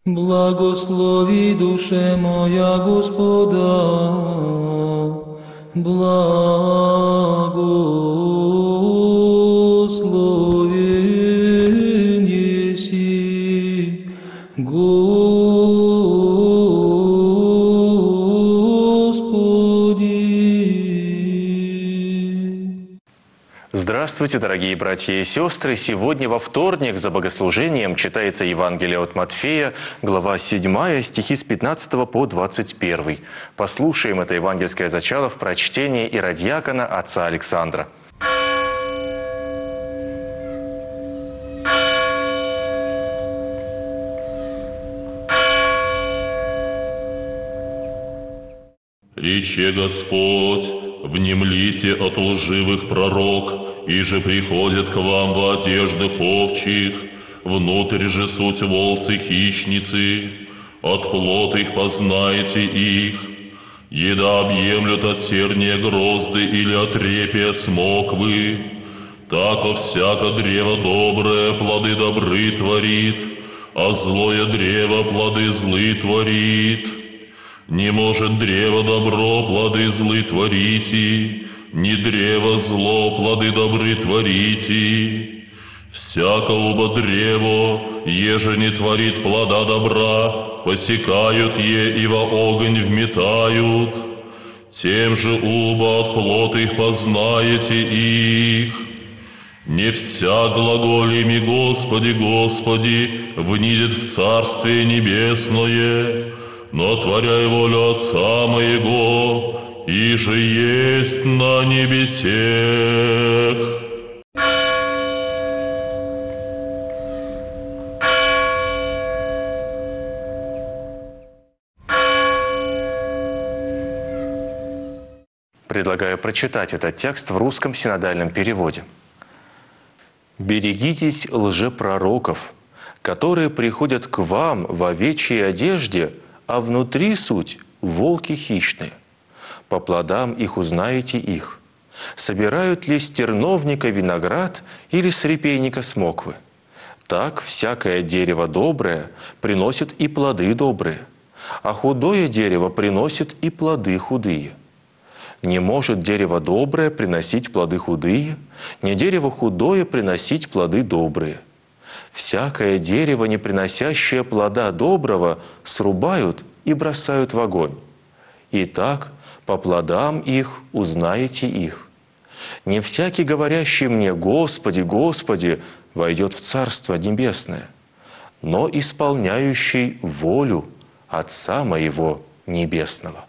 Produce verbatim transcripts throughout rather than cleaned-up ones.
Благослови душе моя Господа, благословен еси, Господи. Здравствуйте, дорогие братья и сестры! Сегодня во вторник за богослужением читается Евангелие от Матфея, глава седьмая, стихи с пятнадцатого по двадцать первый. Послушаем это евангельское зачало в прочтении иродиакона отца Александра. «Рече Господь, внемлите от лживых пророк, и же приходят к вам в одеждах овчих, внутрь же суть волцы-хищницы, от плота их познаете их, еда объемлют от терния грозды или от репия смоквы, тако всяко древо доброе плоды добры творит, а злое древо плоды злы творит. Не может древо добро плоды злы творите, ни древо зло плоды добры творите. Всякого древо, еже не творит плода добра, посекают е и во огонь вметают. Тем же уба от плота их познаете их. Не всяк глаголями Господи, Господи, внидет в Царствие Небесное, но творяй волю Отца моего, и же есть на небесех». Предлагаю прочитать этот текст в русском синодальном переводе. «Берегитесь лжепророков, которые приходят к вам в овечьей одежде, а внутри суть волки хищные. По плодам их узнаете их. Собирают ли с терновника виноград или с репейника смоквы? Так всякое дерево доброе приносит и плоды добрые, а худое дерево приносит и плоды худые. Не может дерево доброе приносить плоды худые, не дерево худое приносить плоды добрые. Всякое дерево, не приносящее плода доброго, срубают и бросают в огонь. Итак, по плодам их узнаете их. Не всякий, говорящий мне «Господи, Господи», войдет в Царство Небесное, но исполняющий волю Отца моего Небесного».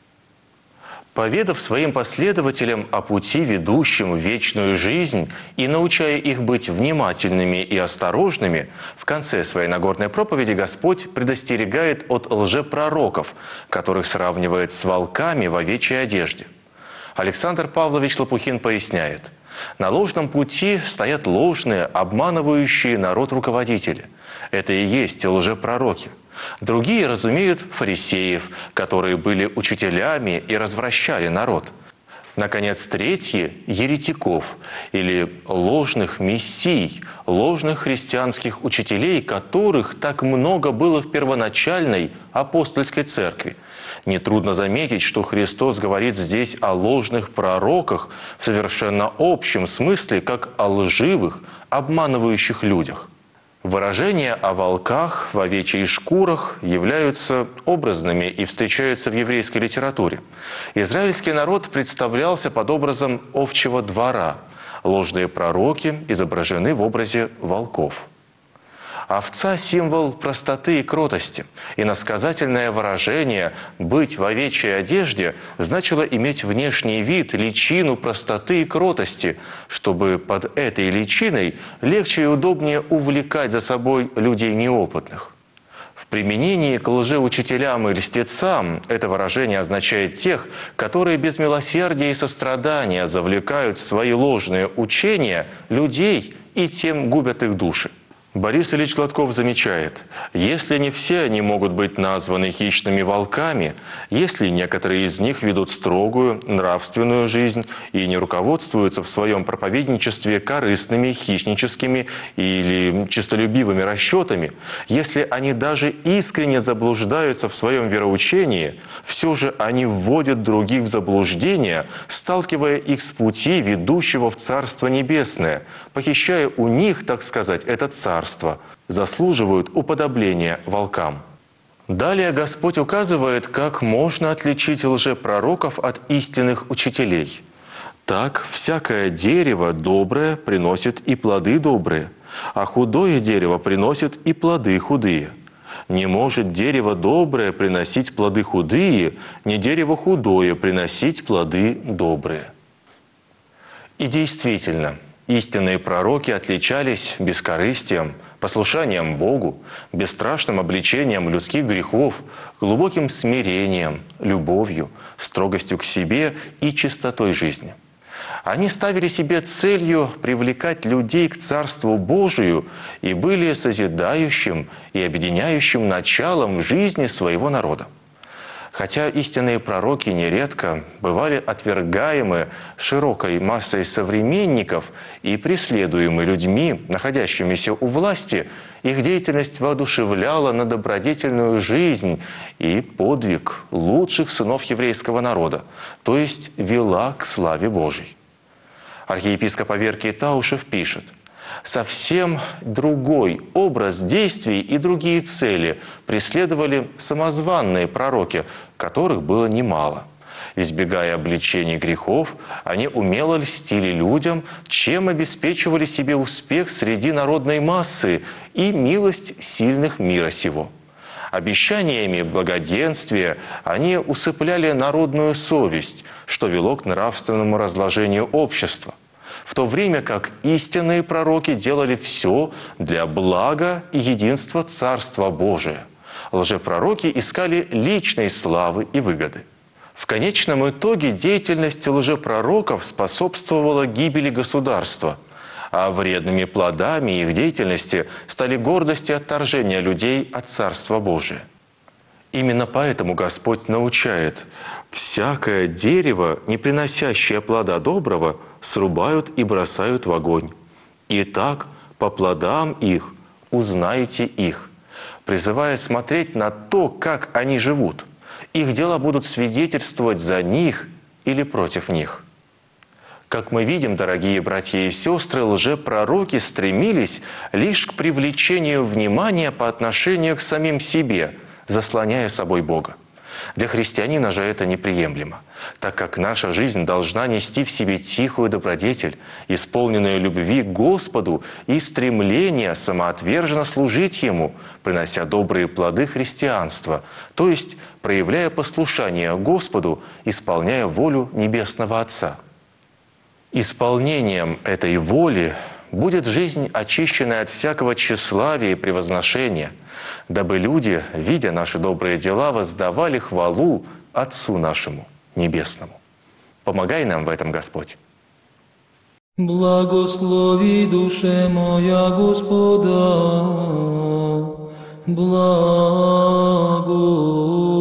Поведав своим последователям о пути, ведущем в вечную жизнь, и научая их быть внимательными и осторожными, в конце своей Нагорной проповеди Господь предостерегает от лжепророков, которых сравнивает с волками в овечьей одежде. Александр Павлович Лопухин поясняет: на ложном пути стоят ложные, обманывающие народ руководители. Это и есть лжепророки. Другие разумеют фарисеев, которые были учителями и развращали народ. Наконец, третьи – еретиков или ложных мессий, ложных христианских учителей, которых так много было в первоначальной апостольской церкви. Нетрудно заметить, что Христос говорит здесь о ложных пророках в совершенно общем смысле, как о лживых, обманывающих людях. Выражения о волках в овечьих шкурах являются образными и встречаются в еврейской литературе. Израильский народ представлялся под образом овчего двора. Ложные пророки изображены в образе волков. Овца – символ простоты и кротости. Иносказательное выражение «быть в овечьей одежде» значило иметь внешний вид, личину простоты и кротости, чтобы под этой личиной легче и удобнее увлекать за собой людей неопытных. В применении к лжеучителям и льстецам это выражение означает тех, которые без милосердия и сострадания завлекают в свои ложные учения людей и тем губят их души. Борис Ильич Гладков замечает, если не все они могут быть названы хищными волками, если некоторые из них ведут строгую, нравственную жизнь и не руководствуются в своем проповедничестве корыстными, хищническими или честолюбивыми расчетами, если они даже искренне заблуждаются в своем вероучении, все же они вводят других в заблуждение, сталкивая их с пути, ведущего в Царство Небесное, похищая у них, так сказать, это царство, заслуживают уподобления волкам. Далее Господь указывает, как можно отличить лжепророков от истинных учителей. Так, всякое дерево доброе приносит и плоды добрые, а худое дерево приносит и плоды худые. Не может дерево доброе приносить плоды худые, не дерево худое приносить плоды добрые. И действительно, истинные пророки отличались бескорыстием, послушанием Богу, бесстрашным обличением людских грехов, глубоким смирением, любовью, строгостью к себе и чистотой жизни. Они ставили себе целью привлекать людей к Царству Божию и были созидающим и объединяющим началом в жизни своего народа. Хотя истинные пророки нередко бывали отвергаемы широкой массой современников и преследуемы людьми, находящимися у власти, их деятельность воодушевляла на добродетельную жизнь и подвиг лучших сынов еврейского народа, то есть вела к славе Божией. Архиепископ Аверкий Таушев пишет: совсем другой образ действий и другие цели преследовали самозванные пророки, которых было немало. Избегая обличений грехов, они умело льстили людям, чем обеспечивали себе успех среди народной массы и милость сильных мира сего. Обещаниями благоденствия они усыпляли народную совесть, что вело к нравственному разложению общества, в то время как истинные пророки делали все для блага и единства Царства Божия. Лжепророки искали личной славы и выгоды. В конечном итоге деятельность лжепророков способствовала гибели государства, а вредными плодами их деятельности стали гордость и отторжение людей от Царства Божия. Именно поэтому Господь научает: «Всякое дерево, не приносящее плода доброго, срубают и бросают в огонь. Итак, по плодам их узнаете их», призывая смотреть на то, как они живут. Их дела будут свидетельствовать за них или против них. Как мы видим, дорогие братья и сестры, лжепророки стремились лишь к привлечению внимания по отношению к самим себе, заслоняя собой Бога. Для христианина же это неприемлемо, так как наша жизнь должна нести в себе тихую добродетель, исполненную любви к Господу и стремление самоотверженно служить Ему, принося добрые плоды христианства, то есть проявляя послушание Господу, исполняя волю Небесного Отца. Исполнением этой воли будет жизнь, очищенная от всякого тщеславия и превозношения, дабы люди, видя наши добрые дела, воздавали хвалу Отцу нашему Небесному. Помогай нам в этом, Господь. Благослови душе моя Господа, благо.